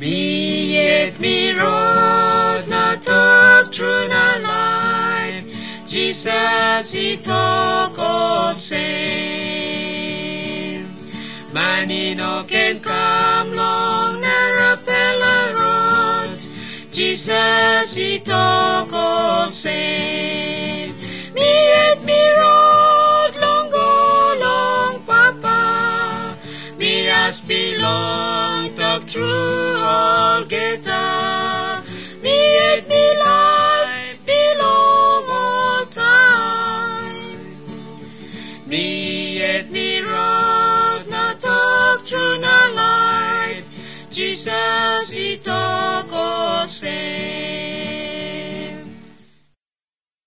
Me yet me road not talk through na life. Jesus he talk of same. Many no can come long narrow fella roads. Jesus he talk of same. Me yet me road long go long papa. Me as belong talk through all get up. Me yet me life belong all time. Me yet me road not talk through na life. Jesus he talk all say.